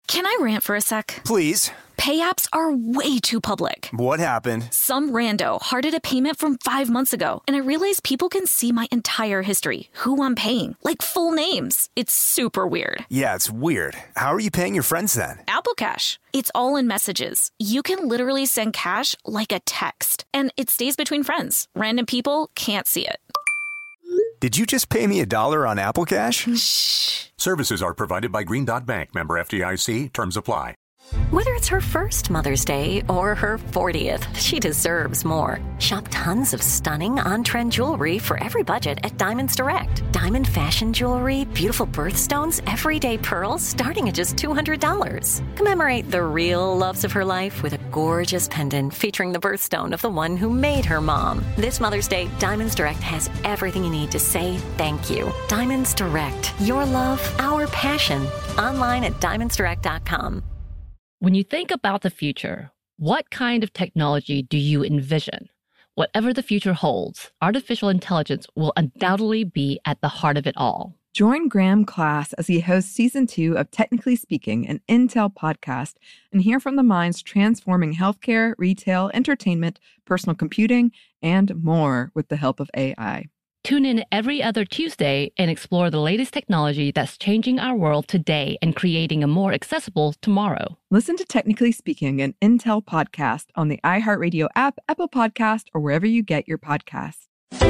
Can I rant for a sec? Please. Pay apps are way too public. What happened? Some rando hearted a payment from 5 months ago, and I realized people can see my entire history, who I'm paying, like full names. It's super weird. Yeah, it's weird. How are you paying your friends then? Apple Cash. It's all in messages. You can literally send cash like a text, and it stays between friends. Random people can't see it. Did you just pay me $1 on Apple Cash? Shh. Services are provided by Green Dot Bank. Member FDIC. Terms apply. Whether it's her first Mother's Day or her 40th, she deserves more. Shop tons of stunning on-trend jewelry for every budget at Diamonds Direct. Diamond fashion jewelry, beautiful birthstones, everyday pearls starting at just $200. Commemorate the real loves of her life with a gorgeous pendant featuring the birthstone of the one who made her mom. This Mother's Day, Diamonds Direct has everything you need to say thank you. Diamonds Direct. Your love, our passion. Online at diamondsdirect.com. When you think about the future, what kind of technology do you envision? Whatever the future holds, artificial intelligence will undoubtedly be at the heart of it all. Join Graham Class as he hosts Season 2 of Technically Speaking, an Intel podcast, and hear from the minds transforming healthcare, retail, entertainment, personal computing, and more with the help of AI. Tune in every other Tuesday and explore the latest technology that's changing our world today and creating a more accessible tomorrow. Listen to Technically Speaking, an Intel podcast on the iHeartRadio app, Apple Podcast, or wherever you get your podcasts.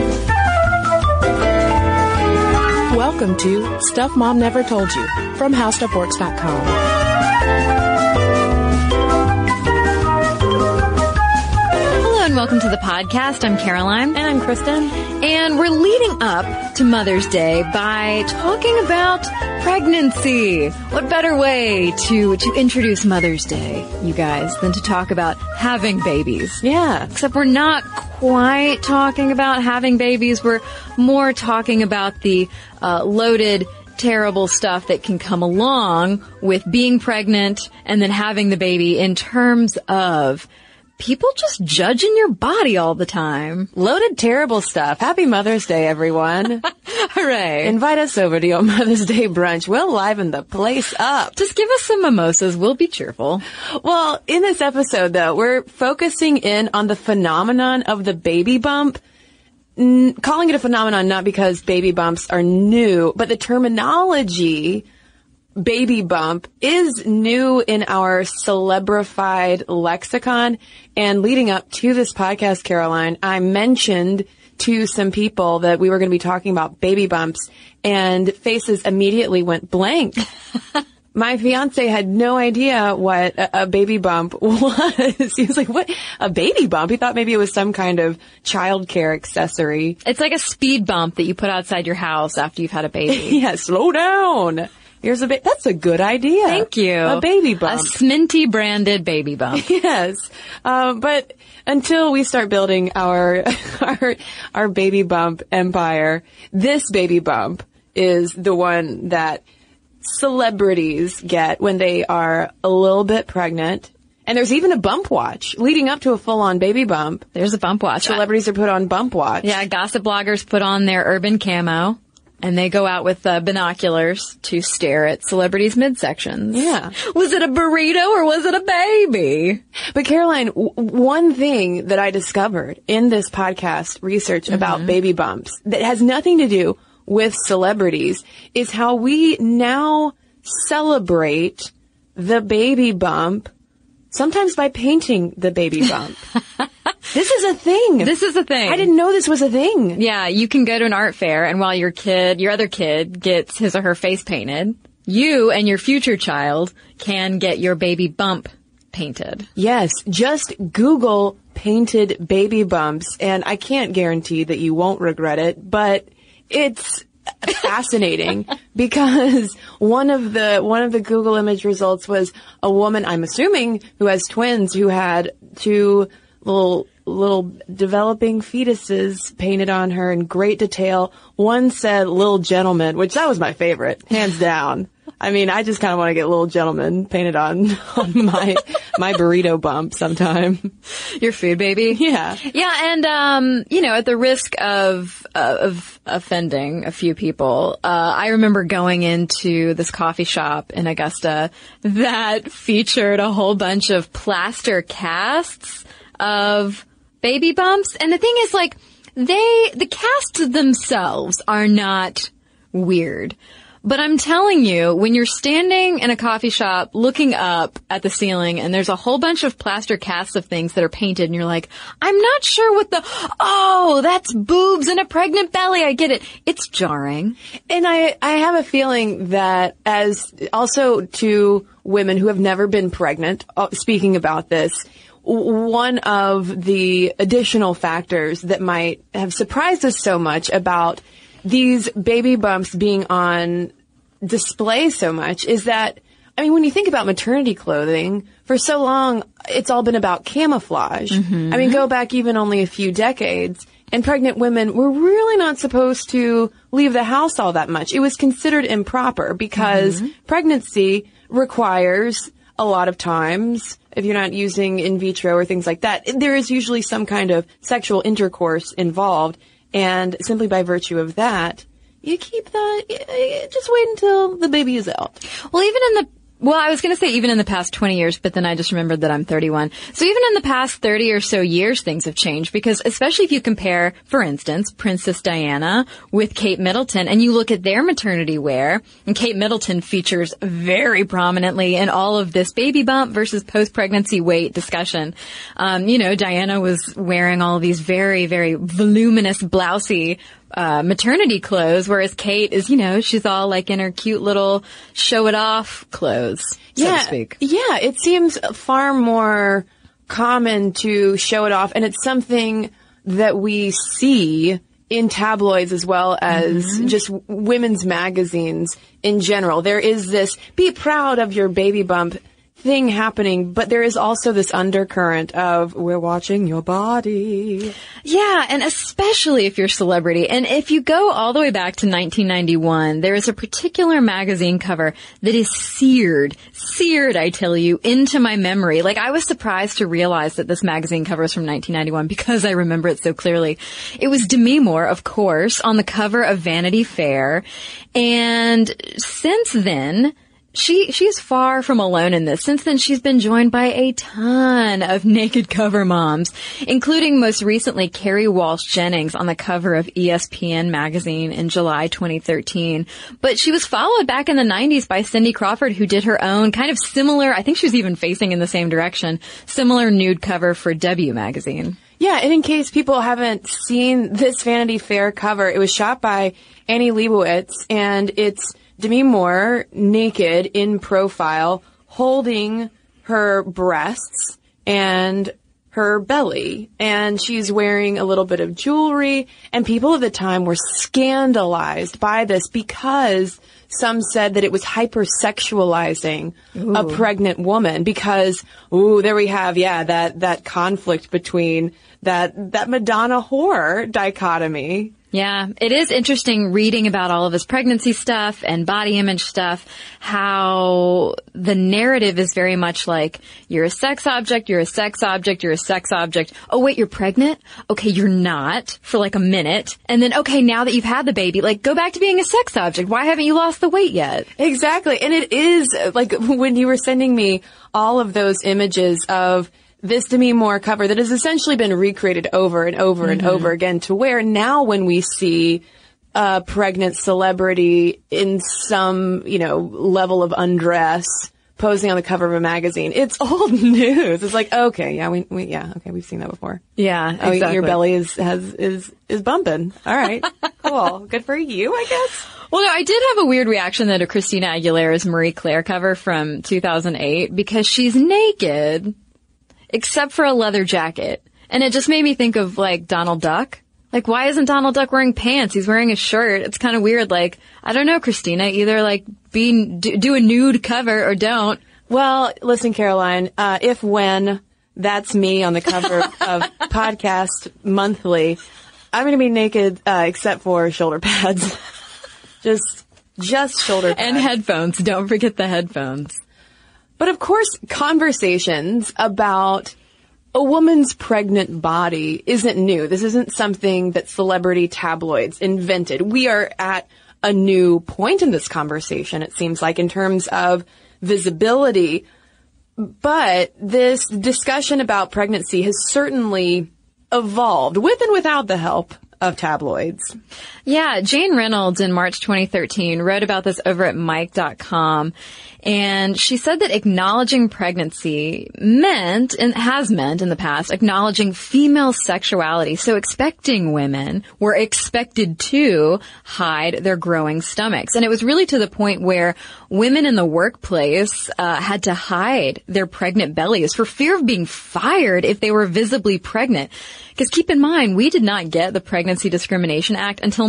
Welcome to Stuff Mom Never Told You from HowStuffWorks.com. And welcome to the podcast. I'm Caroline. And I'm Kristen. And we're leading up to Mother's Day by talking about pregnancy. What better way to introduce Mother's Day, you guys, than to talk about having babies? Yeah. Except we're not quite talking about having babies. We're more talking about the loaded, terrible stuff that can come along with being pregnant and then having the baby in terms of people just judging your body all the time. Loaded, terrible stuff. Happy Mother's Day, everyone. Hooray. Invite us over to your Mother's Day brunch. We'll liven the place up. Just give us some mimosas. We'll be cheerful. Well, in this episode, though, we're focusing in on the phenomenon of the baby bump. Calling it a phenomenon not because baby bumps are new, but the terminology baby bump is new in our celebrified lexicon. And leading up to this podcast, Caroline, I mentioned to some people that we were going to be talking about baby bumps, and faces immediately went blank. My fiance had no idea what a baby bump was. He was like, what? A baby bump? He thought maybe it was some kind of childcare accessory. It's like a speed bump that you put outside your house after you've had a baby. Yeah, slow down. Here's that's a good idea. Thank you. A baby bump. A Sminty branded baby bump. Yes. But until we start building our baby bump empire, this baby bump is the one that celebrities get when they are a little bit pregnant. And there's even a bump watch leading up to a full-on baby bump. There's a bump watch. Celebrities are put on bump watch. Yeah, gossip bloggers put on their urban camo. And they go out with binoculars to stare at celebrities' midsections. Yeah. Was it a burrito or was it a baby? But Caroline, one thing that I discovered in this podcast research about baby bumps that has nothing to do with celebrities is how we now celebrate the baby bump, sometimes by painting the baby bump. This is a thing. This is a thing. I didn't know this was a thing. Yeah, you can go to an art fair, and while your other kid gets his or her face painted, you and your future child can get your baby bump painted. Yes, just Google painted baby bumps, and I can't guarantee that you won't regret it, but it's fascinating because one of the Google image results was a woman, I'm assuming, who has twins, who had two little developing fetuses painted on her in great detail. One said little gentleman, which that was my favorite, hands down. I mean, I just kind of want to get little gentleman painted on my burrito bump sometime. Your food baby? Yeah. Yeah, and, at the risk of offending a few people, I remember going into this coffee shop in Augusta that featured a whole bunch of plaster casts of baby bumps. And the thing is, like, the casts themselves are not weird. But I'm telling you, when you're standing in a coffee shop looking up at the ceiling and there's a whole bunch of plaster casts of things that are painted and you're like, I'm not sure what that's boobs and a pregnant belly. I get it. It's jarring. And I have a feeling that as also to women who have never been pregnant, speaking about this, one of the additional factors that might have surprised us so much about these baby bumps being on display so much is that, I mean, when you think about maternity clothing, for so long, it's all been about camouflage. Mm-hmm. I mean, go back even only a few decades, and pregnant women were really not supposed to leave the house all that much. It was considered improper because pregnancy requires a lot of times, if you're not using in vitro or things like that, there is usually some kind of sexual intercourse involved. And simply by virtue of that, you keep that, just wait until the baby is out. Well, I was going to say even in the past 20 years, but then I just remembered that I'm 31. So even in the past 30 or so years, things have changed because especially if you compare, for instance, Princess Diana with Kate Middleton and you look at their maternity wear, and Kate Middleton features very prominently in all of this baby bump versus post-pregnancy weight discussion. Diana was wearing all of these very, very voluminous, blousy maternity clothes, whereas Kate is, she's all like in her cute little show it off clothes, so to speak. Yeah, it seems far more common to show it off, and it's something that we see in tabloids as well as just women's magazines in general. There is this be proud of your baby bump thing happening, but there is also this undercurrent of we're watching your body. Yeah, and especially if you're a celebrity. And if you go all the way back to 1991, there is a particular magazine cover that is seared, I tell you, into my memory. Like, I was surprised to realize that this magazine cover is from 1991 because I remember it so clearly. It was Demi Moore, of course, on the cover of Vanity Fair. And since then, She is far from alone in this. Since then, she's been joined by a ton of naked cover moms, including most recently Kerry Walsh Jennings on the cover of ESPN magazine in July 2013. But she was followed back in the 90s by Cindy Crawford, who did her own kind of similar, I think she was even facing in the same direction, similar nude cover for W magazine. Yeah, and in case people haven't seen this Vanity Fair cover, it was shot by Annie Leibovitz, and it's Demi Moore naked in profile, holding her breasts and her belly. And she's wearing a little bit of jewelry. And people at the time were scandalized by this because some said that it was hypersexualizing a pregnant woman because, there we have, that conflict between that Madonna whore dichotomy. Yeah, it is interesting reading about all of this pregnancy stuff and body image stuff, how the narrative is very much like, you're a sex object, you're a sex object, you're a sex object. Oh, wait, you're pregnant? Okay, you're not for like a minute. And then, okay, now that you've had the baby, like, go back to being a sex object. Why haven't you lost the weight yet? Exactly. And it is, like, when you were sending me all of those images of this Demi Moore cover that has essentially been recreated over and over and over again, to where now when we see a pregnant celebrity in some, level of undress posing on the cover of a magazine, it's old news. It's like, okay, yeah, we've seen that before. Yeah, exactly. Oh, your belly is bumping. All right, cool. Good for you, I guess. Well, no, I did have a weird reaction though to Christina Aguilera's Marie Claire cover from 2008 because she's naked, except for a leather jacket. And it just made me think of, like, Donald Duck. Like, why isn't Donald Duck wearing pants? He's wearing a shirt. It's kind of weird. Like, I don't know, Christina. Either, like, do a nude cover or don't. Well, listen, Caroline, when that's me on the cover of Podcast Monthly, I'm going to be naked, except for shoulder pads. just shoulder pads. And headphones. Don't forget the headphones. But of course, conversations about a woman's pregnant body isn't new. This isn't something that celebrity tabloids invented. We are at a new point in this conversation, it seems like, in terms of visibility. But this discussion about pregnancy has certainly evolved with and without the help of tabloids. Yeah, Jane Reynolds in March 2013 wrote about this over at Mic.com. And she said that acknowledging pregnancy meant, and has meant in the past, acknowledging female sexuality. So expecting women were expected to hide their growing stomachs. And it was really to the point where women in the workplace had to hide their pregnant bellies for fear of being fired if they were visibly pregnant. Because keep in mind, we did not get the Pregnancy Discrimination Act until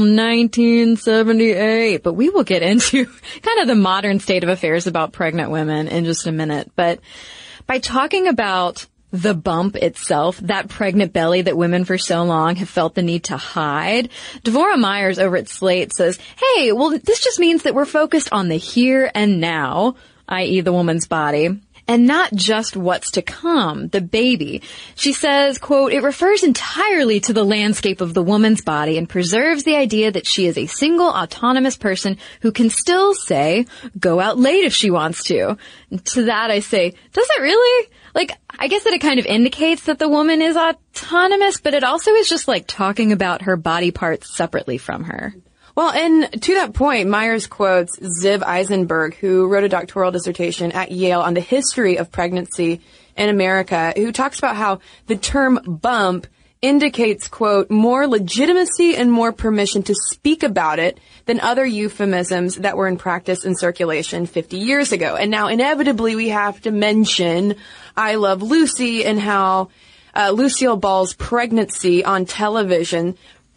1978. But we will get into kind of the modern state of affairs about pregnant women in just a minute. But by talking about the bump itself, that pregnant belly that women for so long have felt the need to hide, Devorah Myers over at Slate says, hey, well, this just means that we're focused on the here and now, i.e. the woman's body, and not just what's to come, the baby. She says, quote, it refers entirely to the landscape of the woman's body and preserves the idea that she is a single autonomous person who can still, say, go out late if she wants to. And to that I say, does it really? Like, I guess that it kind of indicates that the woman is autonomous, but it also is just like talking about her body parts separately from her. Well, and to that point, Myers quotes Ziv Eisenberg, who wrote a doctoral dissertation at Yale on the history of pregnancy in America, who talks about how the term bump indicates, quote, more legitimacy and more permission to speak about it than other euphemisms that were in practice in circulation 50 years ago. And now inevitably we have to mention I Love Lucy and how Lucille Ball's pregnancy on television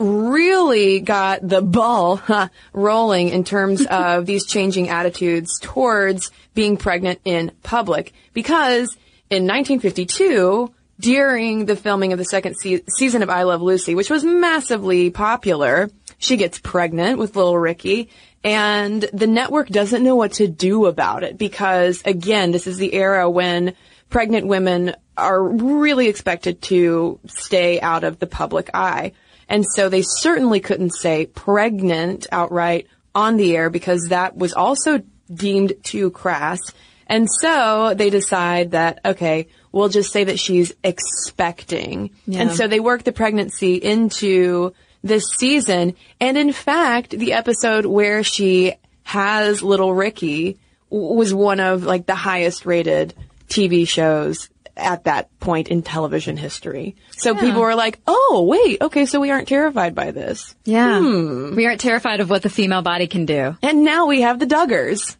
really got the ball rolling in terms of these changing attitudes towards being pregnant in public. Because in 1952, during the filming of the second season of I Love Lucy, which was massively popular, she gets pregnant with little Ricky, and the network doesn't know what to do about it because, again, this is the era when pregnant women are really expected to stay out of the public eye. And so they certainly couldn't say pregnant outright on the air because that was also deemed too crass. And so they decide that, okay, we'll just say that she's expecting. Yeah. And so they work the pregnancy into this season. And in fact, the episode where she has little Ricky was one of like the highest rated TV shows at that point in television history. So people were like, oh, wait, okay, so we aren't terrified by this. Yeah. We aren't terrified of what the female body can do. And now we have the Duggars.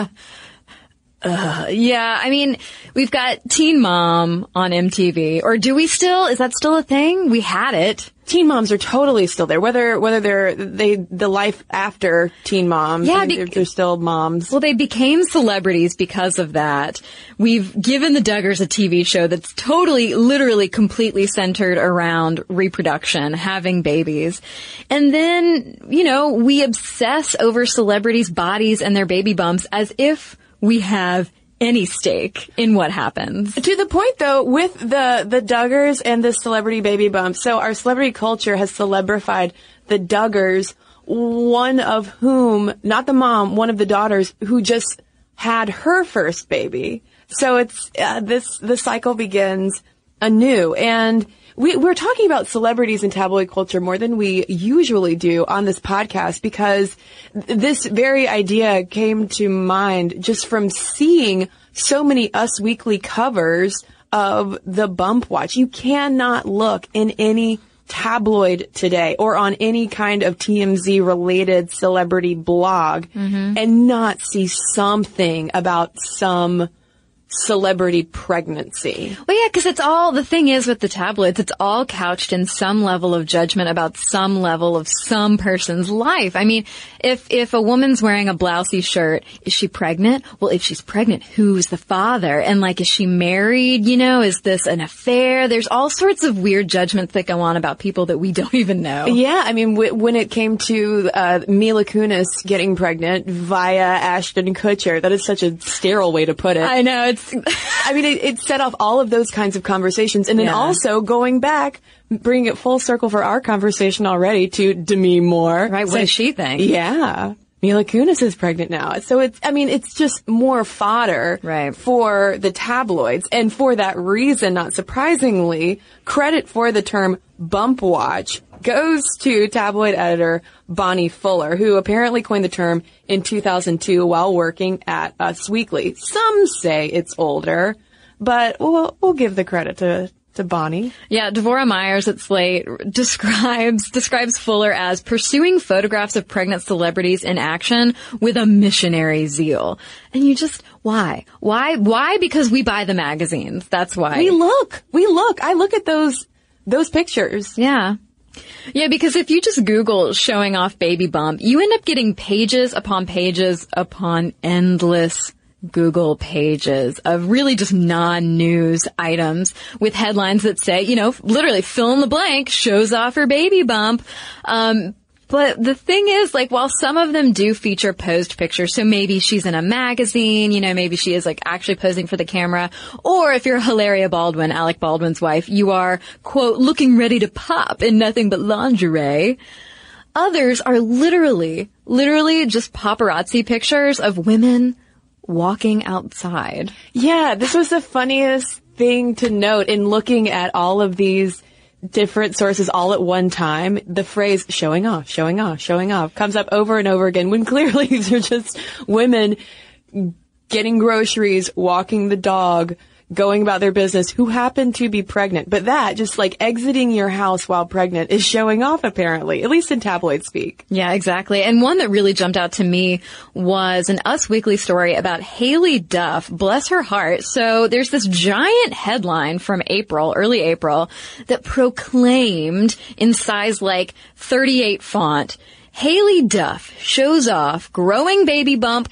Yeah, I mean, we've got Teen Mom on MTV. Or do we still? Is that still a thing? We had it. Teen moms are totally still there. Whether they're the life after Teen Mom, yeah, they're still moms. Well, they became celebrities because of that. We've given the Duggars a TV show that's totally, literally, completely centered around reproduction, having babies. And then, you know, we obsess over celebrities' bodies and their baby bumps as if we have any stake in what happens. To the point, though, with the Duggars and the celebrity baby bump, so our celebrity culture has celebrified the Duggars, one of whom, not the mom, one of the daughters who just had her first baby. So it's the cycle begins anew. And we're talking about celebrities in tabloid culture more than we usually do on this podcast because this very idea came to mind just from seeing so many Us Weekly covers of the bump watch. You cannot look in any tabloid today or on any kind of TMZ related celebrity blog and not see something about some celebrity pregnancy. Well, yeah, because it's all, the thing is with the tabloids, it's all couched in some level of judgment about some level of some person's life. I mean, if a woman's wearing a blousey shirt, is she pregnant? Well, if she's pregnant, who's the father? And like, is she married? You know, is this an affair? There's all sorts of weird judgments that go on about people that we don't even know. Yeah, I mean, when it came to Mila Kunis getting pregnant via Ashton Kutcher, that is such a sterile way to put it. I know, it's it set off all of those kinds of conversations. And then also going back, bringing it full circle for our conversation already to Demi Moore. Right. What does she think? Yeah. Mila Kunis is pregnant now. So it's just more fodder for the tabloids. And for that reason, not surprisingly, credit for the term bump watch goes to tabloid editor Bonnie Fuller, who apparently coined the term in 2002 while working at Us Weekly. Some say it's older, but we'll give the credit to Bonnie. Yeah, Devorah Myers at Slate describes Fuller as pursuing photographs of pregnant celebrities in action with a missionary zeal. And you just, why? Why? Because we buy the magazines. That's why. We look. I look at those pictures. Yeah. Yeah, because if you just Google showing off baby bump, you end up getting pages upon endless Google pages of really just non-news items with headlines that say, literally fill in the blank, shows off her baby bump. But the thing is, while some of them do feature posed pictures, so maybe she's in a magazine, maybe she is actually posing for the camera, or if you're Hilaria Baldwin, Alec Baldwin's wife, you are, quote, looking ready to pop in nothing but lingerie. Others are literally just paparazzi pictures of women walking outside. Yeah, this was the funniest thing to note in looking at all of these different sources all at one time. The phrase showing off comes up over and over again when clearly these are just women getting groceries, walking the dog, going about their business who happen to be pregnant. But that, just exiting your house while pregnant, is showing off apparently, at least in tabloid speak. Yeah, exactly. And one that really jumped out to me was an Us Weekly story about Haley Duff, bless her heart. So there's this giant headline from early April, that proclaimed in size 38 font, Haley Duff shows off growing baby bump,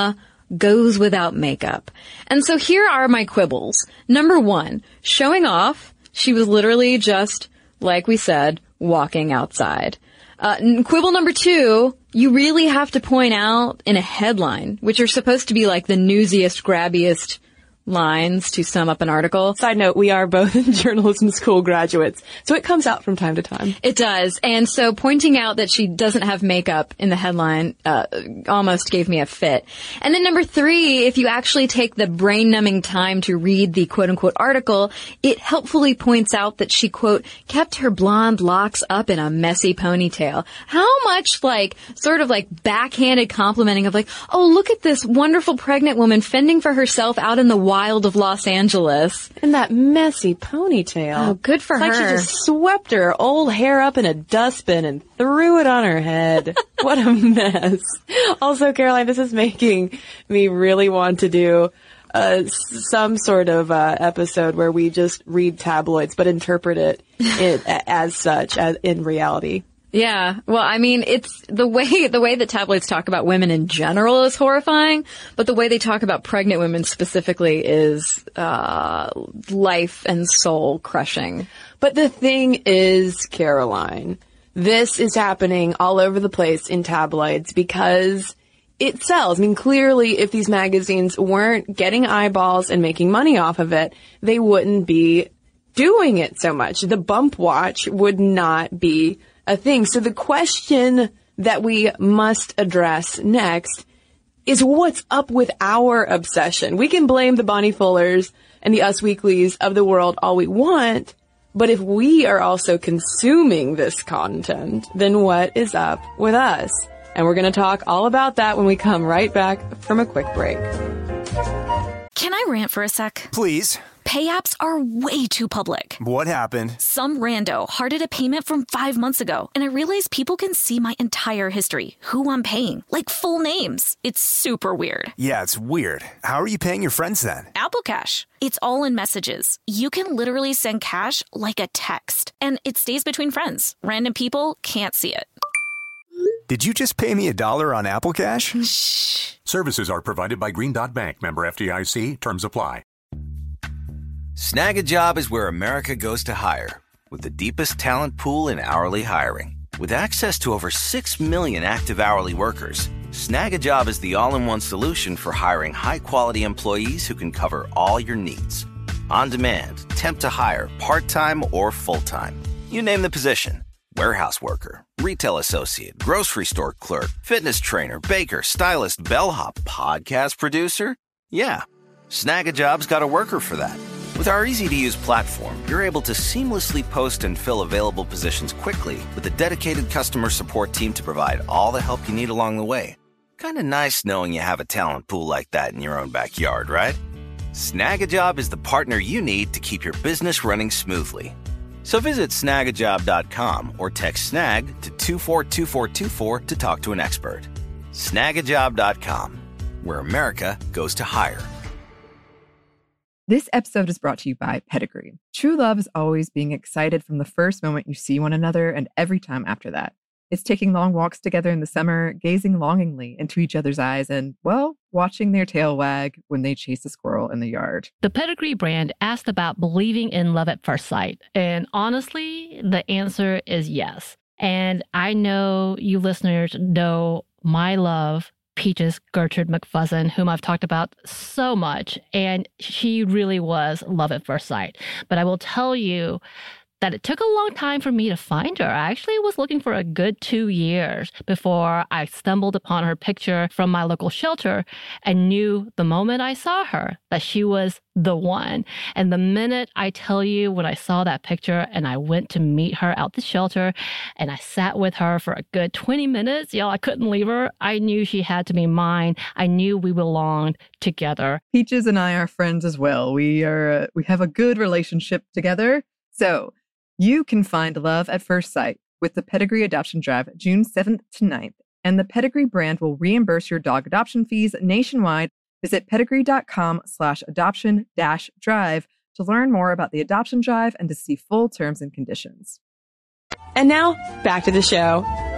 goes without makeup. And so here are my quibbles. Number one, showing off, she was literally just, like we said, walking outside. Quibble number two, you really have to point out in a headline, which are supposed to be the newsiest, grabbiest lines to sum up an article. Side note, we are both journalism school graduates, so it comes out from time to time. It does. And so pointing out that she doesn't have makeup in the headline almost gave me a fit. And then number three, if you actually take the brain-numbing time to read the quote-unquote article, it helpfully points out that she, quote, kept her blonde locks up in a messy ponytail. How much backhanded complimenting of oh, look at this wonderful pregnant woman fending for herself out in the wild of Los Angeles. And that messy ponytail. Oh, good for her. She just swept her old hair up in a dustbin and threw it on her head. What a mess. Also, Caroline, this is making me really want to do some sort of episode where we just read tabloids but interpret it as such, as in reality. Yeah. Well, it's the way that tabloids talk about women in general is horrifying, but the way they talk about pregnant women specifically is life and soul crushing. But the thing is, Caroline, this is happening all over the place in tabloids because it sells. Clearly, if these magazines weren't getting eyeballs and making money off of it, they wouldn't be doing it so much. The bump watch would not be a thing. So the question that we must address next is what's up with our obsession. We can blame the Bonnie Fullers and the Us Weeklies of the world all we want, but if we are also consuming this content, then what is up with us? And we're going to talk all about that when we come right back from a quick break. Can I rant for a sec? Please. Pay apps are way too public. What happened? Some rando hearted a payment from 5 months ago, and I realized people can see my entire history, who I'm paying, full names. It's super weird. Yeah, it's weird. How are you paying your friends then? Apple Cash. It's all in messages. You can literally send cash like a text, and it stays between friends. Random people can't see it. Did you just pay me $1 on Apple Cash? Shh. Services are provided by Green Dot Bank, member FDIC. Terms apply. Snag a Job is where America goes to hire, with the deepest talent pool in hourly hiring. With access to over 6 million active hourly workers, Snag-a-Job is the all-in-one solution for hiring high-quality employees who can cover all your needs. On demand, temp to hire, part-time or full-time. You name the position. Warehouse worker, retail associate, grocery store clerk, fitness trainer, baker, stylist, bellhop, podcast producer. Yeah, Snag-a-Job's got a worker for that. With our easy-to-use platform, you're able to seamlessly post and fill available positions quickly with a dedicated customer support team to provide all the help you need along the way. Kind of nice knowing you have a talent pool like that in your own backyard, right? Snag-a-Job is the partner you need to keep your business running smoothly. So visit snagajob.com or text snag to 242424 to talk to an expert. Snagajob.com, where America goes to hire. This episode is brought to you by Pedigree. True love is always being excited from the first moment you see one another and every time after that. It's taking long walks together in the summer, gazing longingly into each other's eyes, and, well, watching their tail wag when they chase a squirrel in the yard. The Pedigree brand asked about believing in love at first sight. And honestly, the answer is yes. And I know you listeners know my love, Peaches Gertrude McFuzzin, whom I've talked about so much. And she really was love at first sight. But I will tell you that it took a long time for me to find her. I actually was looking for a good 2 years before I stumbled upon her picture from my local shelter and knew the moment I saw her that she was the one. And the minute I tell you when I saw that picture and I went to meet her out the shelter and I sat with her for a good 20 minutes, I couldn't leave her. I knew she had to be mine. I knew we belonged together. Peaches and I are friends as well. We have a good relationship together. So you can find love at first sight with the Pedigree Adoption Drive June 7th to 9th, and the Pedigree brand will reimburse your dog adoption fees nationwide. Visit pedigree.com/adoption-drive to learn more about the adoption drive and to see full terms and conditions. And now, back to the show.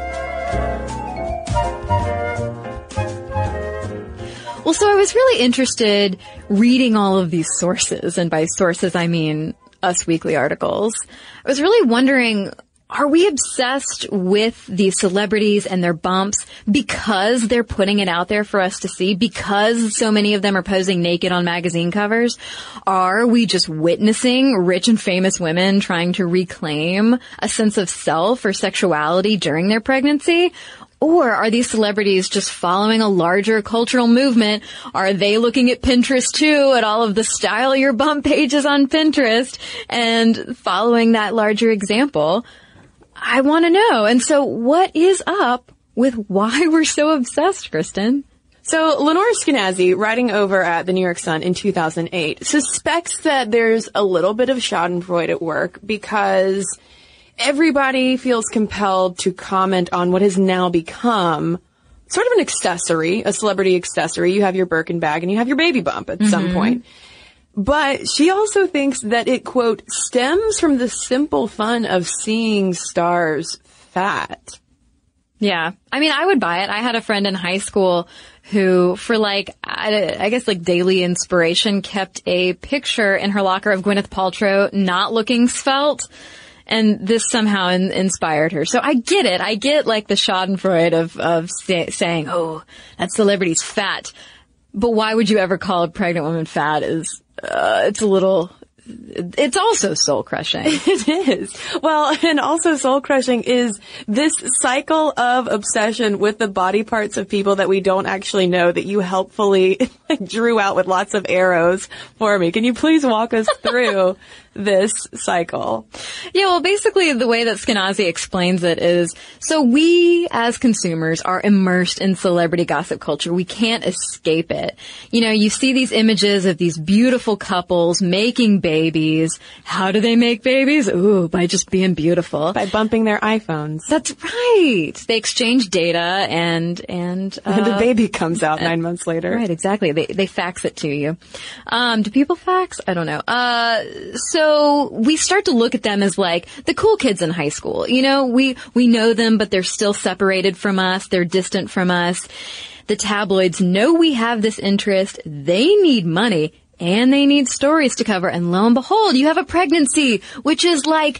Well, so I was really interested reading all of these sources, and by sources I mean Us Weekly articles. I was really wondering, are we obsessed with these celebrities and their bumps because they're putting it out there for us to see? Because so many of them are posing naked on magazine covers? Are we just witnessing rich and famous women trying to reclaim a sense of self or sexuality during their pregnancy? Or are these celebrities just following a larger cultural movement? Are they looking at Pinterest too, at all of the style your bump pages on Pinterest and following that larger example? I want to know. And so what is up with why we're so obsessed, Kristen? So Lenore Skenazy, writing over at the New York Sun in 2008, suspects that there's a little bit of Schadenfreude at work because everybody feels compelled to comment on what has now become sort of an accessory, a celebrity accessory. You have your Birkin bag and you have your baby bump at some point. But she also thinks that it, quote, stems from the simple fun of seeing stars fat. Yeah. I mean, I would buy it. I had a friend in high school who, for I guess daily inspiration, kept a picture in her locker of Gwyneth Paltrow not looking svelte. And this somehow inspired her. So I get it. I get the Schadenfreude of saying, oh, that celebrity's fat. But why would you ever call a pregnant woman fat? It's also soul-crushing. It is. Well, and also soul-crushing is this cycle of obsession with the body parts of people that we don't actually know that you helpfully drew out with lots of arrows for me. Can you please walk us through this cycle? Yeah, well, basically the way that Skenazy explains it is, so we as consumers are immersed in celebrity gossip culture. We can't escape it. You see these images of these beautiful couples making babies. How do they make babies? Ooh, by just being beautiful. By bumping their iPhones. That's right. They exchange data and the baby comes out 9 months later. Right, exactly. They fax it to you. Do people fax? I don't know. So we start to look at them as the cool kids in high school. We know them, but they're still separated from us. They're distant from us. The tabloids know we have this interest. They need money. and they need stories to cover. And lo and behold, you have a pregnancy, which is like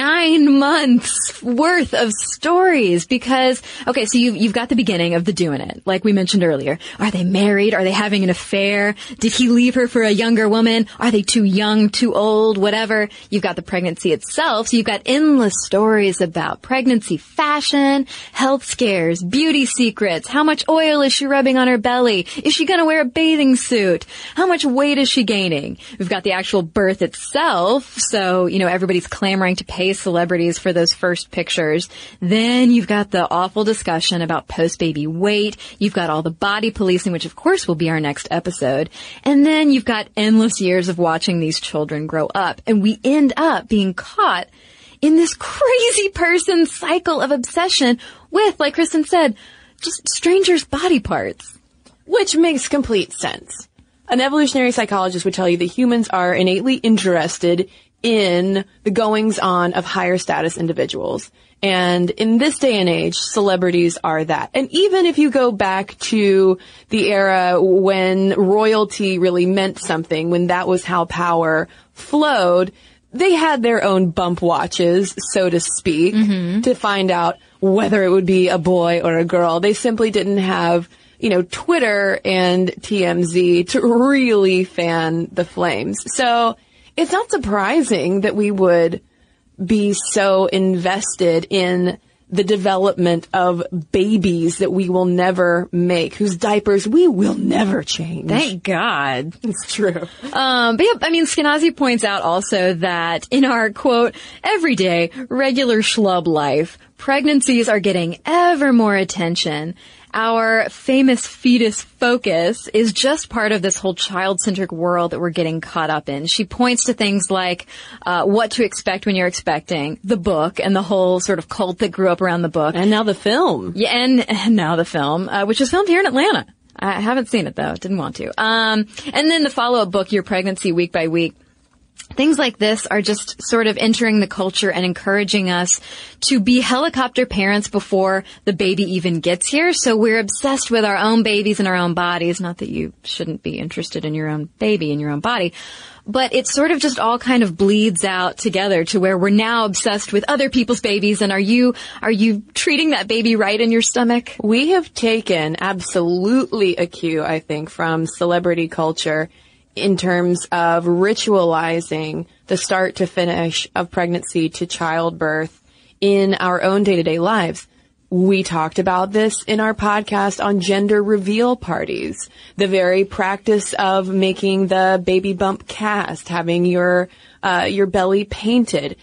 9 months worth of stories. Because, okay, so you've got the beginning of the doing it, like we mentioned earlier. Are they married? Are they having an affair? Did he leave her for a younger woman? Are they too young, too old, whatever? You've got the pregnancy itself. So you've got endless stories about pregnancy fashion, health scares, beauty secrets. How much oil is she rubbing on her belly? Is she going to wear a bathing suit? How much weight is she gaining? We've got the actual birth itself. So, everybody's clamoring to pay celebrities for those first pictures. Then you've got the awful discussion about post-baby weight. You've got all the body policing, which of course will be our next episode. And then you've got endless years of watching these children grow up. And we end up being caught in this crazy person cycle of obsession with, like Kristen said, just strangers' body parts. Which makes complete sense. An evolutionary psychologist would tell you that humans are innately interested in the goings-on of higher status individuals. And in this day and age, celebrities are that. And even if you go back to the era when royalty really meant something, when that was how power flowed, they had their own bump watches, so to speak, to find out whether it would be a boy or a girl. They simply didn't have, Twitter and TMZ to really fan the flames. So it's not surprising that we would be so invested in the development of babies that we will never make, whose diapers we will never change. Thank God. It's true. But yeah, Skenazy points out also that in our, quote, everyday, regular schlub life, pregnancies are getting ever more attention. Our famous fetus focus is just part of this whole child-centric world that we're getting caught up in. She points to things like What to Expect When You're Expecting, the book, and the whole sort of cult that grew up around the book. And now the film. Yeah, and now the film, which was filmed here in Atlanta. I haven't seen it, though. Didn't want to. And then the follow-up book, Your Pregnancy Week by Week. Things like this are just sort of entering the culture and encouraging us to be helicopter parents before the baby even gets here. So we're obsessed with our own babies and our own bodies. Not that you shouldn't be interested in your own baby and your own body, but it sort of just all kind of bleeds out together to where we're now obsessed with other people's babies. And are you treating that baby right in your stomach? We have taken absolutely a cue, I think, from celebrity culture in terms of ritualizing the start to finish of pregnancy to childbirth in our own day-to-day lives. We talked about this in our podcast on gender reveal parties, the very practice of making the baby bump cast, having your belly painted,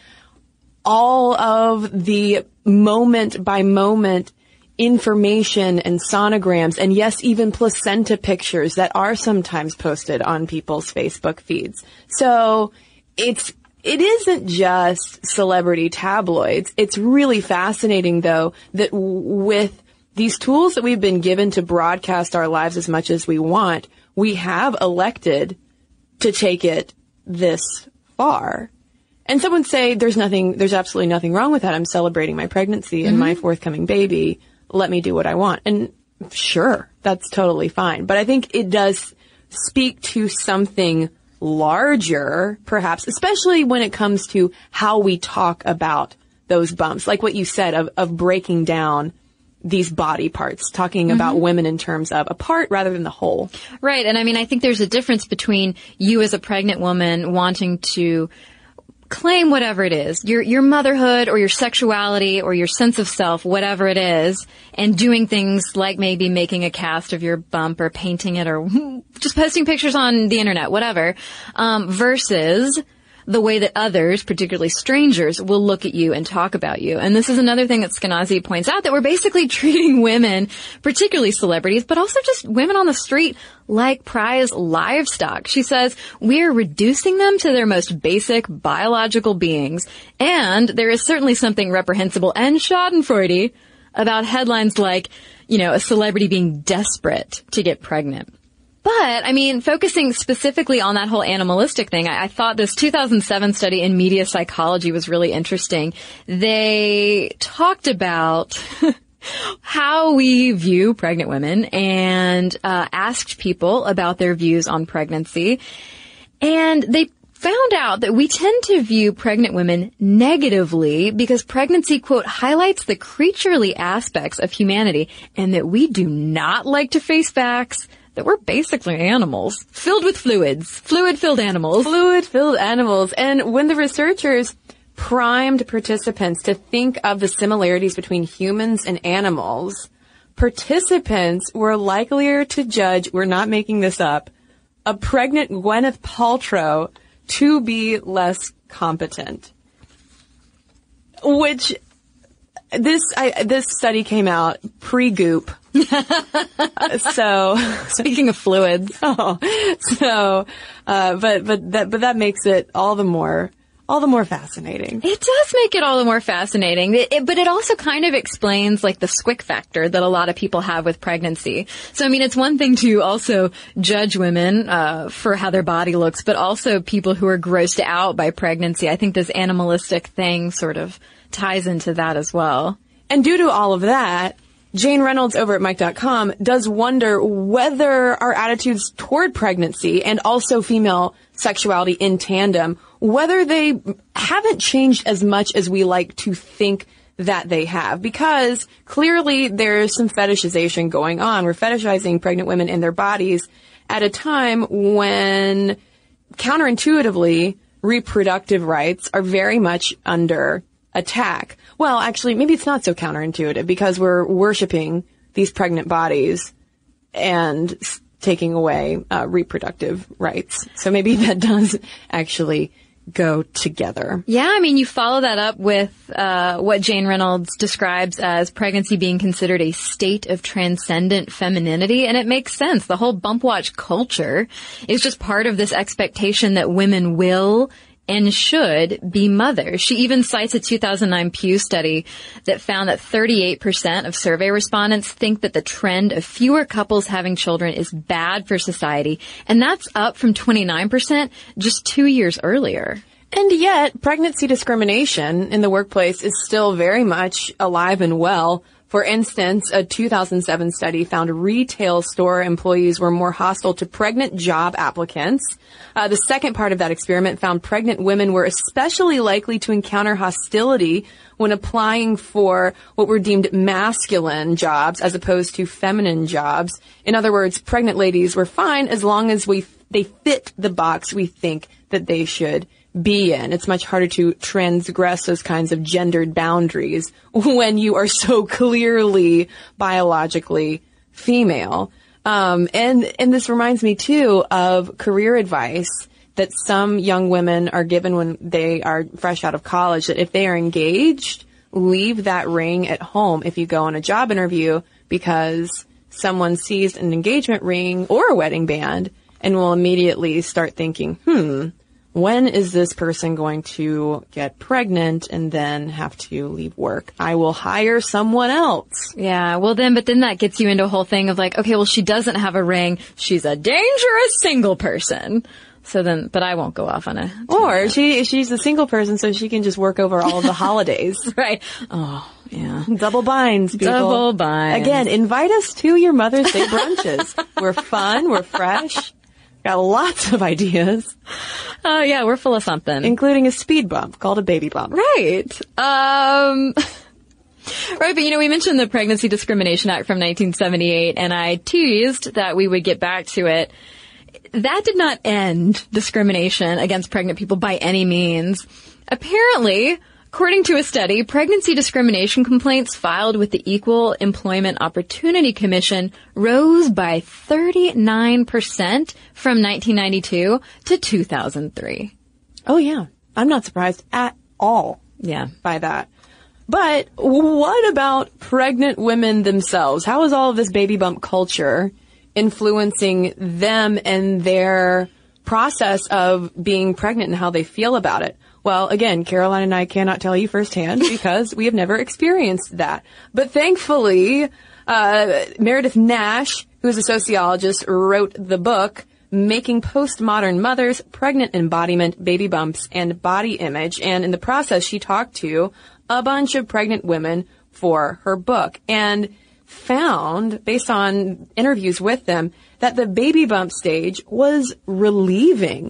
all of the moment by moment information and sonograms, and yes, even placenta pictures that are sometimes posted on people's Facebook feeds. So it isn't just celebrity tabloids. It's really fascinating, though, that with these tools that we've been given to broadcast our lives as much as we want, we have elected to take it this far. And some would say there's absolutely nothing wrong with that. I'm celebrating my pregnancy and my forthcoming baby. Let me do what I want. And sure, that's totally fine. But I think it does speak to something larger, perhaps, especially when it comes to how we talk about those bumps. Like what you said of breaking down these body parts, talking about women in terms of a part rather than the whole. Right. And I think there's a difference between you as a pregnant woman wanting to claim whatever it is, your motherhood or your sexuality or your sense of self, whatever it is, and doing things like maybe making a cast of your bump or painting it or just posting pictures on the internet, whatever, versus the way that others, particularly strangers, will look at you and talk about you. And this is another thing that Skenazy points out, that we're basically treating women, particularly celebrities, but also just women on the street, like prize livestock. She says, we're reducing them to their most basic biological beings. And there is certainly something reprehensible and schadenfreudy about headlines like, a celebrity being desperate to get pregnant. But, focusing specifically on that whole animalistic thing, I thought this 2007 study in media psychology was really interesting. They talked about how we view pregnant women and asked people about their views on pregnancy. And they found out that we tend to view pregnant women negatively because pregnancy, quote, highlights the creaturely aspects of humanity, and that we do not like to face facts that we're basically animals filled with fluids. Fluid-filled animals. Fluid-filled animals. And when the researchers primed participants to think of the similarities between humans and animals, participants were likelier to judge, we're not making this up, a pregnant Gwyneth Paltrow to be less competent. Which, this study came out pre-Goop. So, speaking of fluids. But that makes it all the more fascinating. It does make it all the more fascinating. But it also kind of explains like the squick factor that a lot of people have with pregnancy. So, I mean, it's one thing to also judge women, for how their body looks, but also people who are grossed out by pregnancy. I think this animalistic thing sort of ties into that as well. And due to all of that, Jane Reynolds over at Mike.com does wonder whether our attitudes toward pregnancy and also female sexuality in tandem, whether they haven't changed as much as we like to think that they have. Because clearly there's some fetishization going on. We're fetishizing pregnant women and their bodies at a time when counterintuitively reproductive rights are very much under attack. Well, actually, maybe it's not so counterintuitive because we're worshiping these pregnant bodies and taking away reproductive rights. So maybe that does actually go together. Yeah, I mean, you follow that up with what Jane Reynolds describes as pregnancy being considered a state of transcendent femininity, and it makes sense. The whole bump watch culture is just part of this expectation that women will and should be mothers. She even cites a 2009 Pew study that found that 38% of survey respondents think that the trend of fewer couples having children is bad for society, and that's up from 29% just 2 years earlier. And yet, pregnancy discrimination in the workplace is still very much alive and well. For instance, a 2007 study found retail store employees were more hostile to pregnant job applicants. The second part of that experiment found pregnant women were especially likely to encounter hostility when applying for what were deemed masculine jobs as opposed to feminine jobs. In other words, pregnant ladies were fine as long as they fit the box we think that they should be in. It's much harder to transgress those kinds of gendered boundaries when you are so clearly biologically female. And this reminds me too of career advice that some young women are given when they are fresh out of college, that if they are engaged, leave that ring at home if you go on a job interview, because someone sees an engagement ring or a wedding band and will immediately start thinking, when is this person going to get pregnant and then have to leave work? I will hire someone else. Yeah, but then that gets you into a whole thing of like, okay, well, she doesn't have a ring. She's a dangerous single person. So then, but I won't go off on a... Or she's a single person, so she can just work over all of the holidays. Right. Oh, yeah. Double binds, people. Double binds. Again, invite us to your Mother's Day brunches. We're fun. We're fresh. Got lots of ideas. Yeah, we're full of something. Including a speed bump called a baby bump. Right. Right, but we mentioned the Pregnancy Discrimination Act from 1978, and I teased that we would get back to it. That did not end discrimination against pregnant people by any means. Apparently, according to a study, pregnancy discrimination complaints filed with the Equal Employment Opportunity Commission rose by 39% from 1992 to 2003. Oh, yeah. I'm not surprised at all by that. But what about pregnant women themselves? How is all of this baby bump culture influencing them and their process of being pregnant and how they feel about it? Well, again, Caroline and I cannot tell you firsthand because we have never experienced that. But thankfully, Meredith Nash, who is a sociologist, wrote the book, Making Postmodern Mothers, Pregnant Embodiment, Baby Bumps, and Body Image. And in the process, she talked to a bunch of pregnant women for her book and found, based on interviews with them, that the baby bump stage was relieving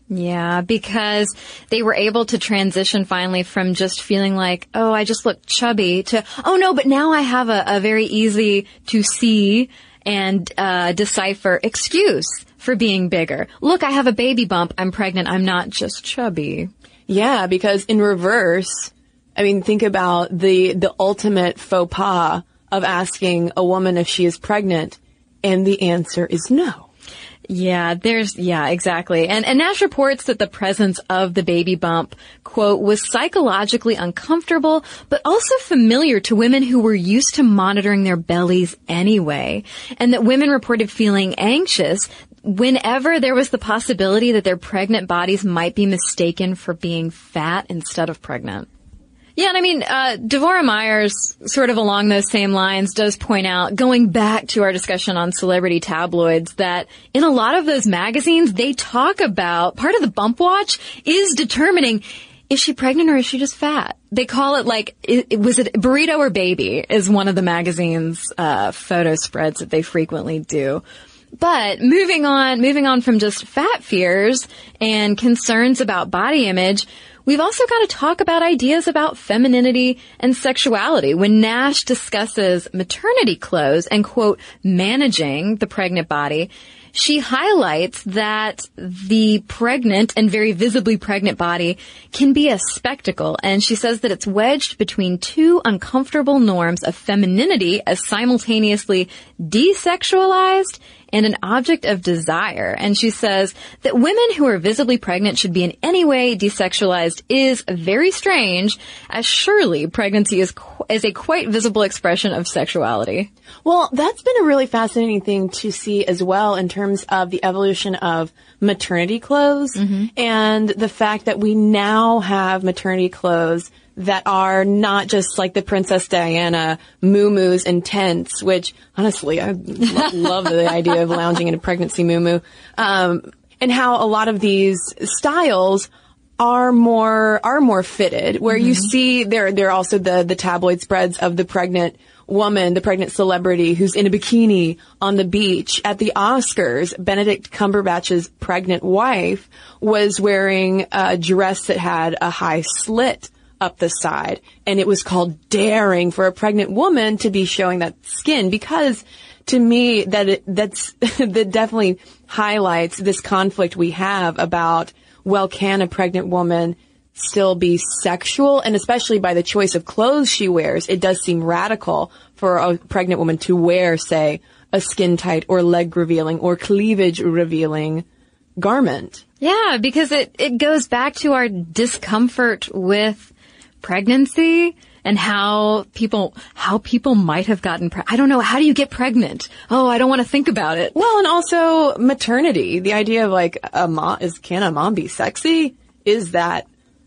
Yeah, because they were able to transition finally from just feeling like, oh, I just look chubby to, oh no, but now I have a very easy to see and decipher excuse for being bigger. Look, I have a baby bump. I'm pregnant. I'm not just chubby. Yeah, because in reverse, I mean, think about the ultimate faux pas of asking a woman if she is pregnant, and the answer is no. Yeah, exactly. And Nash reports that the presence of the baby bump, quote, was psychologically uncomfortable, but also familiar to women who were used to monitoring their bellies anyway. And that women reported feeling anxious whenever there was the possibility that their pregnant bodies might be mistaken for being fat instead of pregnant. Yeah, and I mean, Devorah Myers, sort of along those same lines, does point out, going back to our discussion on celebrity tabloids, that in a lot of those magazines, they talk about, part of the bump watch is determining, is she pregnant or is she just fat? They call it like, was it burrito or baby is one of the magazine's photo spreads that they frequently do. But moving on from just fat fears and concerns about body image, we've also got to talk about ideas about femininity and sexuality. When Nash discusses maternity clothes and, quote, managing the pregnant body, she highlights that the pregnant and very visibly pregnant body can be a spectacle. And she says that it's wedged between two uncomfortable norms of femininity as simultaneously desexualized and an object of desire. And she says that women who are visibly pregnant should be in any way desexualized is very strange, as surely pregnancy is a quite visible expression of sexuality. Well, that's been a really fascinating thing to see as well in terms of the evolution of maternity clothes and the fact that we now have maternity clothes that are not just like the Princess Diana muumuus and tents, which honestly, I love the idea of lounging in a pregnancy muumuu, and how a lot of these styles are more fitted, where you see there are also the tabloid spreads of the pregnant woman, the pregnant celebrity who's in a bikini on the beach. At the Oscars, Benedict Cumberbatch's pregnant wife was wearing a dress that had a high slit up the side, and it was called daring for a pregnant woman to be showing that skin, because to me that definitely highlights this conflict we have about, well, can a pregnant woman still be sexual? And especially by the choice of clothes she wears, it does seem radical for a pregnant woman to wear, say, a skin tight or leg revealing or cleavage revealing garment. Yeah, because it goes back to our discomfort with pregnancy and how people might have gotten I don't know, how do you get pregnant? Oh, I don't want to think about it. Well, and also maternity. The idea of like can a mom be sexy? Is that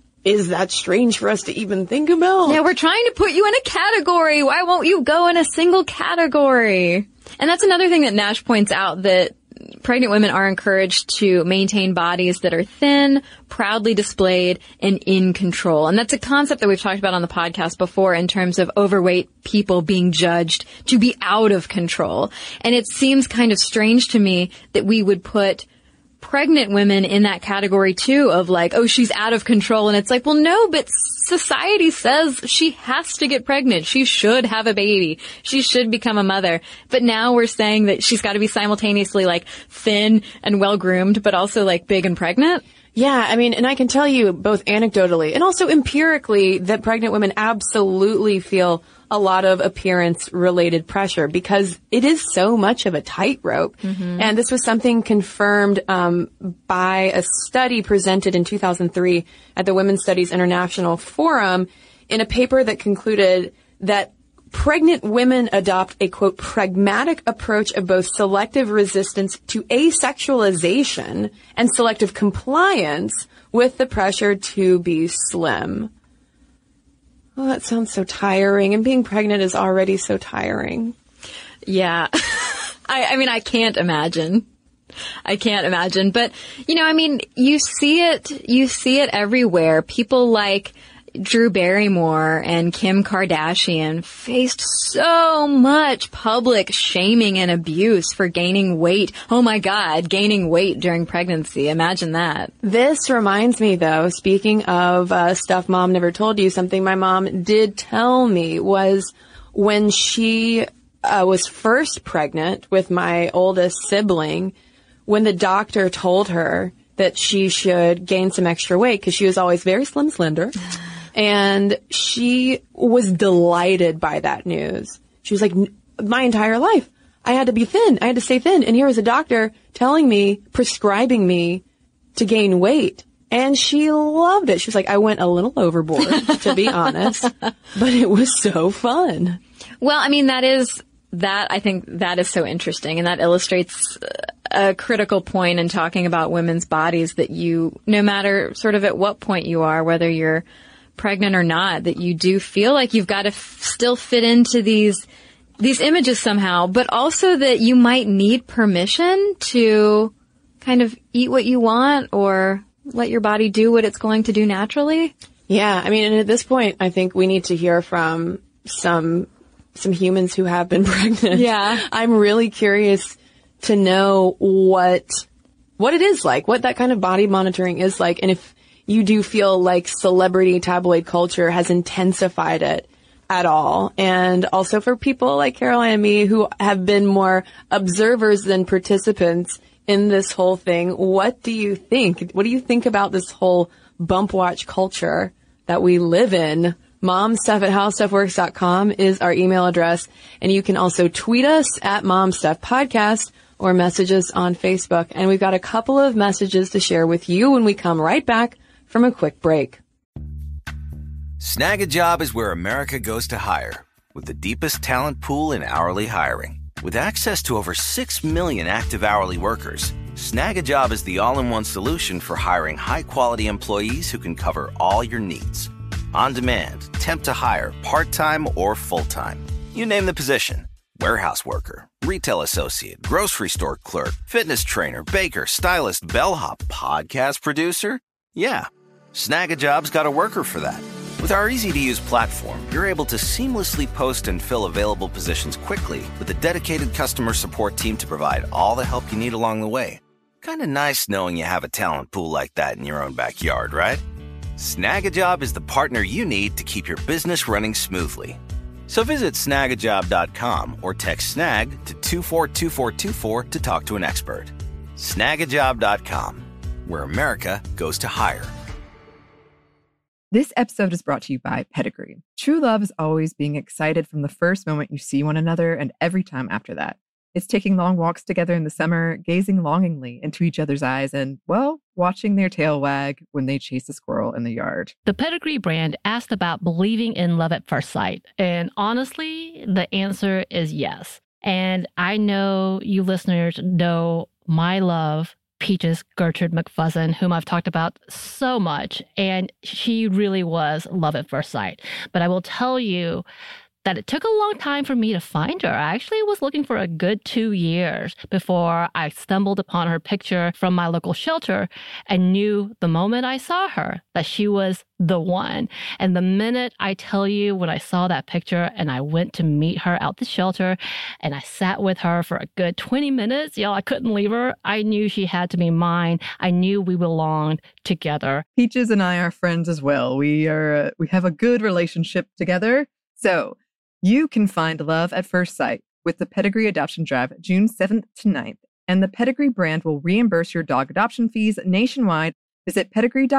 strange for us to even think about? Yeah, we're trying to put you in a category. Why won't you go in a single category? And that's another thing that Nash points out, that pregnant women are encouraged to maintain bodies that are thin, proudly displayed, and in control. And that's a concept that we've talked about on the podcast before in terms of overweight people being judged to be out of control. And it seems kind of strange to me that we would put pregnant women in that category too, of like, oh, she's out of control. And it's like, well, no, but society says she has to get pregnant. She should have a baby. She should become a mother. But now we're saying that she's got to be simultaneously like thin and well groomed, but also like big and pregnant. Yeah, I mean, and I can tell you both anecdotally and also empirically that pregnant women absolutely feel a lot of appearance-related pressure because it is so much of a tightrope. And this was something confirmed by a study presented in 2003 at the Women's Studies International Forum in a paper that concluded that pregnant women adopt a, quote, pragmatic approach of both selective resistance to asexualization and selective compliance with the pressure to be slim. Oh, that sounds so tiring. And being pregnant is already so tiring. Yeah. I mean, I can't imagine. But, you know, I mean, you see it everywhere. People like, Drew Barrymore and Kim Kardashian faced so much public shaming and abuse for gaining weight. Oh my God, gaining weight during pregnancy. Imagine that. This reminds me, though, speaking of stuff Mom never told you, something my mom did tell me was when she was first pregnant with my oldest sibling, when the doctor told her that she should gain some extra weight because she was always very slim, slender. And she was delighted by that news. She was like, my entire life, I had to be thin. I had to stay thin. And here was a doctor telling me, prescribing me to gain weight. And she loved it. She was like, I went a little overboard, to be honest, but it was so fun. Well, I mean, I think that is so interesting, and that illustrates a critical point in talking about women's bodies, that no matter sort of at what point you are, whether you're pregnant or not, that you do feel like you've got to still fit into these images somehow, but also that you might need permission to kind of eat what you want or let your body do what it's going to do naturally. Yeah, I mean, and at this point, I think we need to hear from some humans who have been pregnant. Yeah. I'm really curious to know what it is like, what that kind of body monitoring is like, and if you do feel like celebrity tabloid culture has intensified it at all. And also for people like Caroline and me who have been more observers than participants in this whole thing, what do you think? What do you think about this whole bump watch culture that we live in? momstuff@howstuffworks.com is our email address. And you can also tweet us at momstuffpodcast or message us on Facebook. And we've got a couple of messages to share with you when we come right back from a quick break. Snag a Job is where America goes to hire, with the deepest talent pool in hourly hiring. With access to over 6 million active hourly workers, Snag a Job is the all-in-one solution for hiring high-quality employees who can cover all your needs. On demand, temp to hire, part-time or full-time. You name the position. Warehouse worker, retail associate, grocery store clerk, fitness trainer, baker, stylist, bellhop, podcast producer. Yeah, Snag a Job's got a worker for that. With our easy-to-use platform, you're able to seamlessly post and fill available positions quickly with a dedicated customer support team to provide all the help you need along the way. Kind of nice knowing you have a talent pool like that in your own backyard, right? Snag a Job is the partner you need to keep your business running smoothly. So visit snagajob.com or text SNAG to 242424 to talk to an expert. Snagajob.com, where America goes to hire. This episode is brought to you by Pedigree. True love is always being excited from the first moment you see one another and every time after that. It's taking long walks together in the summer, gazing longingly into each other's eyes, and, well, watching their tail wag when they chase a squirrel in the yard. The Pedigree brand asked about believing in love at first sight. And honestly, the answer is yes. And I know you listeners know my love, Peaches Gertrude McFuzzin, whom I've talked about so much. And she really was love at first sight. But I will tell you that it took a long time for me to find her. I actually was looking for a good 2 years before I stumbled upon her picture from my local shelter and knew the moment I saw her that she was the one. And the minute I tell you when I saw that picture and I went to meet her out the shelter and I sat with her for a good 20 minutes, y'all, I couldn't leave her. I knew she had to be mine. I knew we belonged together. Peaches and I are friends as well. We have a good relationship together. So you can find love at first sight with the Pedigree Adoption Drive June 7th to 9th, and the Pedigree brand will reimburse your dog adoption fees nationwide. Visit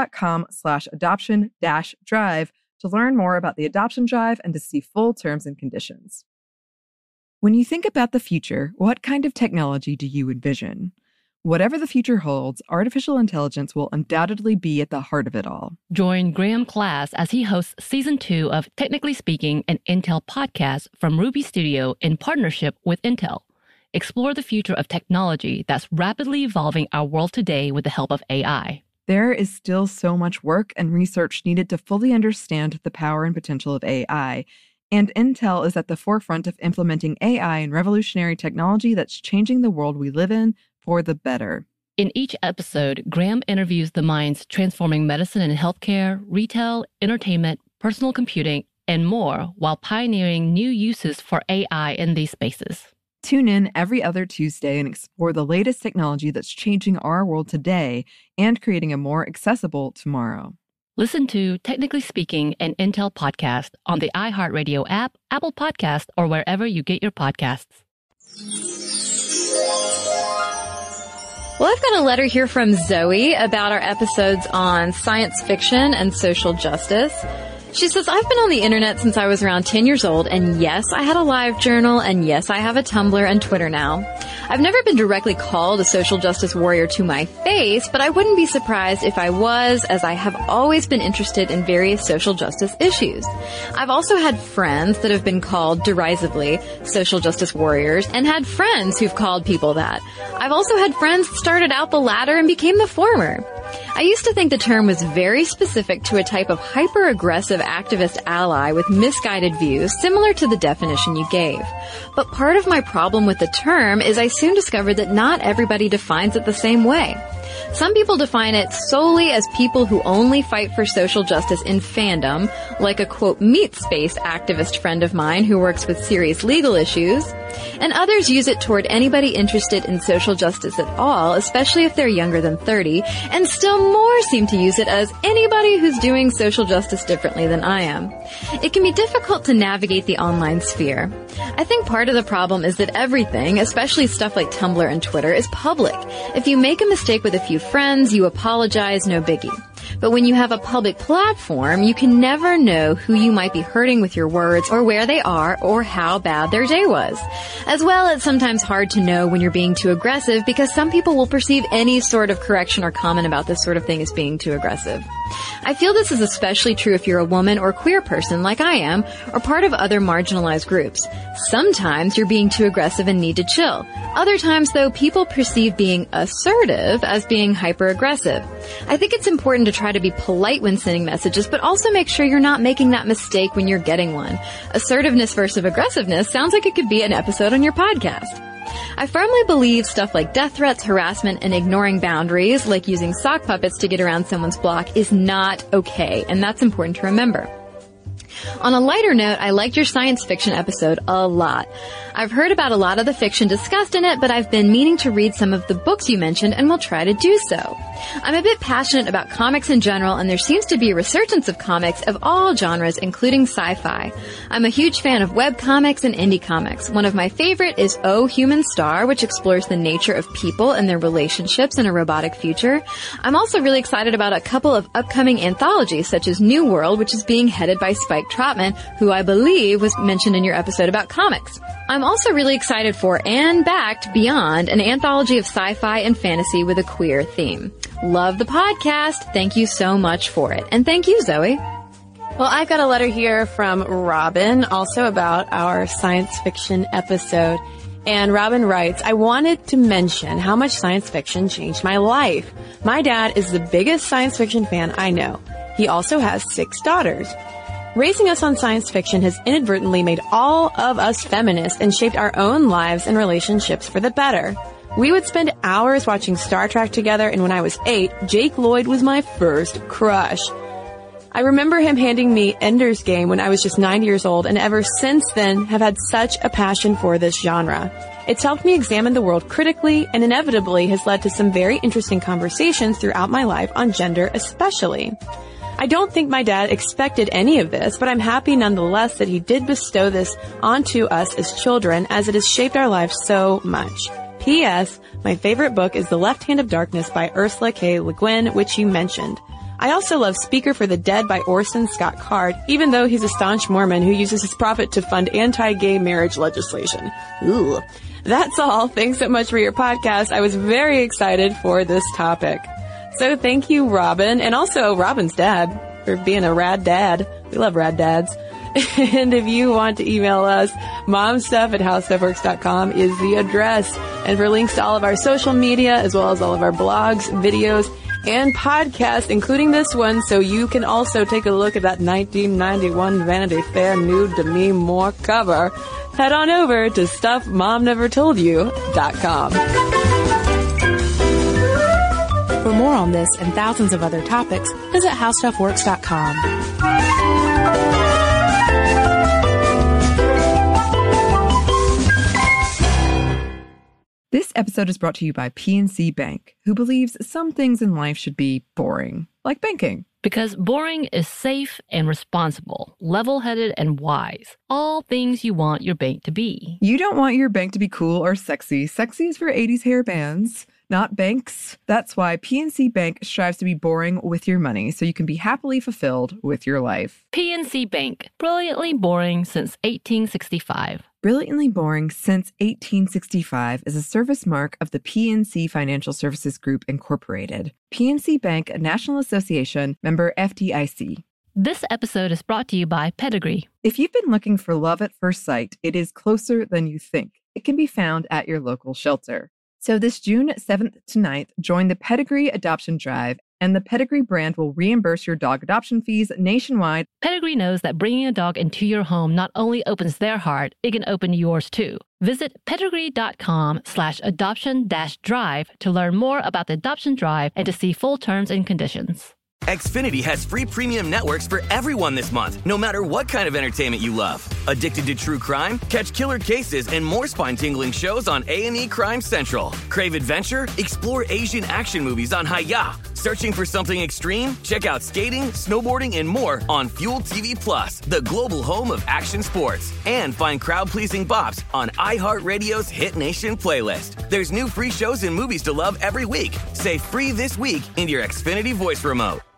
pedigree.com/adoption-drive to learn more about the adoption drive and to see full terms and conditions. When you think about the future, what kind of technology do you envision? Whatever the future holds, artificial intelligence will undoubtedly be at the heart of it all. Join Graham Class as he hosts Season 2 of Technically Speaking, an Intel podcast from Ruby Studio in partnership with Intel. Explore the future of technology that's rapidly evolving our world today with the help of AI. There is still so much work and research needed to fully understand the power and potential of AI, and Intel is at the forefront of implementing AI and revolutionary technology that's changing the world we live in for the better. In each episode, Graham interviews the minds transforming medicine and healthcare, retail, entertainment, personal computing, and more while pioneering new uses for AI in these spaces. Tune in every other Tuesday and explore the latest technology that's changing our world today and creating a more accessible tomorrow. Listen to Technically Speaking, an Intel podcast on the iHeartRadio app, Apple Podcast, or wherever you get your podcasts. Well, I've got a letter here from Zoe about our episodes on science fiction and social justice. She says, I've been on the internet since I was around 10 years old, and yes, I had a live journal, and yes, I have a Tumblr and Twitter now. I've never been directly called a social justice warrior to my face, but I wouldn't be surprised if I was, as I have always been interested in various social justice issues. I've also had friends that have been called derisively social justice warriors, and had friends who've called people that. I've also had friends that started out the latter and became the former. I used to think the term was very specific to a type of hyper-aggressive activist ally with misguided views, similar to the definition you gave. But part of my problem with the term is I soon discovered that not everybody defines it the same way. Some people define it solely as people who only fight for social justice in fandom, like a, quote, meat space activist friend of mine who works with serious legal issues, and others use it toward anybody interested in social justice at all, especially if they're younger than 30, and still more seem to use it as anybody who's doing social justice differently than I am. It can be difficult to navigate the online sphere. I think part of the problem is that everything, especially stuff like Tumblr and Twitter, is public. If you make a mistake with a few friends, you apologize, no biggie. But when you have a public platform, you can never know who you might be hurting with your words or where they are or how bad their day was. As well, it's sometimes hard to know when you're being too aggressive because some people will perceive any sort of correction or comment about this sort of thing as being too aggressive. I feel this is especially true if you're a woman or queer person like I am, or part of other marginalized groups. Sometimes you're being too aggressive and need to chill. Other times, though, people perceive being assertive as being hyper-aggressive. I think it's important to try to be polite when sending messages, but also make sure you're not making that mistake when you're getting one. Assertiveness versus aggressiveness sounds like it could be an episode on your podcast. I firmly believe stuff like death threats, harassment, and ignoring boundaries, like using sock puppets to get around someone's block, is not okay, and that's important to remember. On a lighter note, I liked your science fiction episode a lot. I've heard about a lot of the fiction discussed in it, but I've been meaning to read some of the books you mentioned and will try to do so. I'm a bit passionate about comics in general, and there seems to be a resurgence of comics of all genres, including sci-fi. I'm a huge fan of webcomics and indie comics. One of my favorite is Oh, Human Star, which explores the nature of people and their relationships in a robotic future. I'm also really excited about a couple of upcoming anthologies, such as New World, which is being headed by Spike Trotman, who I believe was mentioned in your episode about comics. I'm also really excited for and backed Beyond, an anthology of sci-fi and fantasy with a queer theme. Love the podcast. Thank you so much for it. And thank you, Zoe. Well, I've got a letter here from Robin, also about our science fiction episode. And Robin writes, I wanted to mention how much science fiction changed my life. My dad is the biggest science fiction fan I know. He also has 6 daughters. Raising us on science fiction has inadvertently made all of us feminists and shaped our own lives and relationships for the better. We would spend hours watching Star Trek together, and when I was 8, Jake Lloyd was my first crush. I remember him handing me Ender's Game when I was just 9 years old, and ever since then have had such a passion for this genre. It's helped me examine the world critically and inevitably has led to some very interesting conversations throughout my life on gender especially. I don't think my dad expected any of this, but I'm happy nonetheless that he did bestow this onto us as children, as it has shaped our lives so much. P.S. My favorite book is The Left Hand of Darkness by Ursula K. Le Guin, which you mentioned. I also love Speaker for the Dead by Orson Scott Card, even though he's a staunch Mormon who uses his profit to fund anti-gay marriage legislation. Ooh. That's all. Thanks so much for your podcast. I was very excited for this topic. So thank you, Robin, and also Robin's dad for being a rad dad. We love rad dads. And if you want to email us, momstuff@howstuffworks.com is the address. And for links to all of our social media, as well as all of our blogs, videos, and podcasts, including this one, so you can also take a look at that 1991 Vanity Fair Nude Demi Moore cover, head on over to StuffMomNeverToldYou.com. on this and thousands of other topics, visit howstuffworks.com. This episode is brought to you by PNC Bank, who believes some things in life should be boring, like banking. Because boring is safe and responsible, level-headed and wise. All things you want your bank to be. You don't want your bank to be cool or sexy. Sexy is for 80s hair bands, not banks. That's why PNC Bank strives to be boring with your money so you can be happily fulfilled with your life. PNC Bank, brilliantly boring since 1865. Brilliantly Boring Since 1865 is a service mark of the PNC Financial Services Group, Incorporated. PNC Bank, a National Association, member FDIC. This episode is brought to you by Pedigree. If you've been looking for love at first sight, it is closer than you think. It can be found at your local shelter. So this June 7th to 9th, join the Pedigree Adoption Drive, and the Pedigree brand will reimburse your dog adoption fees nationwide. Pedigree knows that bringing a dog into your home not only opens their heart, it can open yours too. Visit pedigree.com/adoption-drive to learn more about the adoption drive and to see full terms and conditions. Xfinity has free premium networks for everyone this month, no matter what kind of entertainment you love. Addicted to true crime? Catch killer cases and more spine-tingling shows on A&E Crime Central. Crave adventure? Explore Asian action movies on Hi-Ya. Searching for something extreme? Check out skating, snowboarding, and more on Fuel TV Plus, the global home of action sports. And find crowd-pleasing bops on iHeartRadio's Hit Nation playlist. There's new free shows and movies to love every week. Say free this week in your Xfinity voice remote.